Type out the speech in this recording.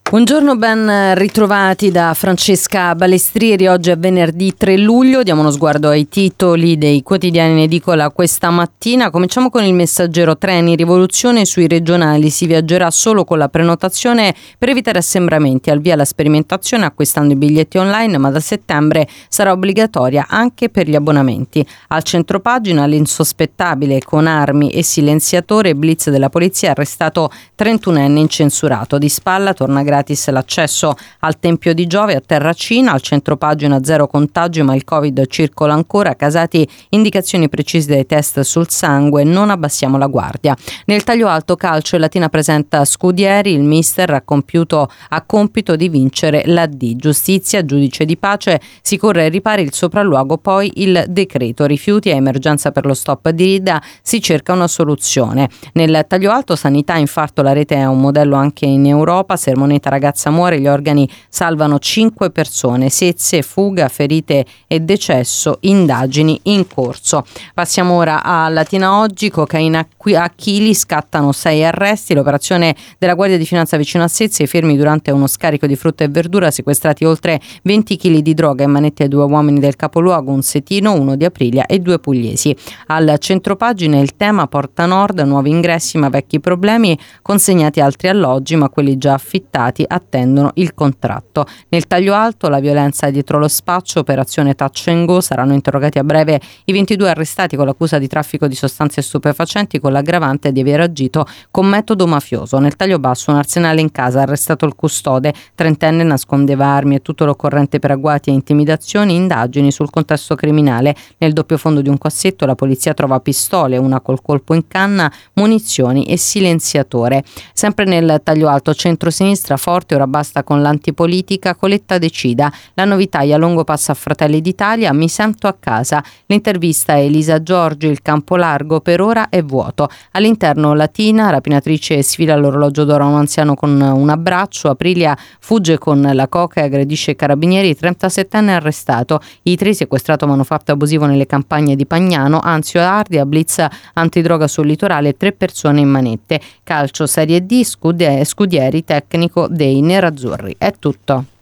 Buongiorno, ben ritrovati da Francesca Balestrieri. Oggi è venerdì 3 luglio, diamo uno sguardo ai titoli dei quotidiani in edicola questa mattina. Cominciamo con il Messaggero. Treni, rivoluzione sui regionali, si viaggerà solo con la prenotazione per evitare assembramenti. Al via la sperimentazione acquistando i biglietti online, ma da settembre sarà obbligatoria anche per gli abbonamenti. Al centropagina l'insospettabile con armi e silenziatore, blitz della polizia, arrestato 31enne incensurato. Di spalla torna gratis l'accesso al Tempio di Giove a Terracina. Al centropagina zero contagi ma il Covid circola ancora, Casati indicazioni precise dei test sul sangue, non abbassiamo la guardia. Nel taglio alto calcio, il Latina presenta Scudieri, il mister ha compito di vincere la D. Giustizia, giudice di pace, si corre ai ripari, il sopralluogo poi il decreto. Rifiuti a emergenza per lo stop di Rida, si cerca una soluzione. Nel taglio alto sanità, infarto, la rete è un modello anche in Europa, Sermoneta ragazza muore, gli organi salvano 5 persone, sezze, fuga, ferite e decesso, indagini in corso. Passiamo ora a Latina Oggi. Cocaina a chili, scattano 6 arresti, l'operazione della Guardia di Finanza vicino a Sezze, i fermi durante uno scarico di frutta e verdura, sequestrati oltre 20 kg di droga e manette ai 2 uomini del capoluogo, un setino, uno di Aprilia e 2 pugliesi. Al centropagina il tema Porta Nord, nuovi ingressi ma vecchi problemi, consegnati altri alloggi ma quelli già affittati attendono il contratto. Nel taglio alto la violenza dietro lo spaccio, operazione touch and go, saranno interrogati a breve i 22 arrestati con l'accusa di traffico di sostanze stupefacenti con l'aggravante di aver agito con metodo mafioso. Nel taglio basso un arsenale in casa, arrestato il custode, 30enne, nascondeva armi e tutto l'occorrente per agguati e intimidazioni, indagini sul contesto criminale. Nel doppio fondo di un cassetto la polizia trova pistole, una col colpo in canna, munizioni e silenziatore. Sempre nel taglio alto centro-sinistra forte, ora basta con l'antipolitica, Coletta decida, la novità Longo passa a Fratelli d'Italia, mi sento a casa. L'intervista a Elisa Giorgi, il campo largo per ora è vuoto. All'interno Latina, rapinatrice sfila l'orologio d'oro a un anziano con un abbraccio, Aprilia fugge con la coca e aggredisce i carabinieri, 37enne arrestato, i 3 sequestrato manufatto abusivo nelle campagne di Pagnano, Anzio Ardi, a blitz antidroga sul litorale, 3 persone in manette. Calcio Serie D, Scudieri tecnico dei nerazzurri. È tutto.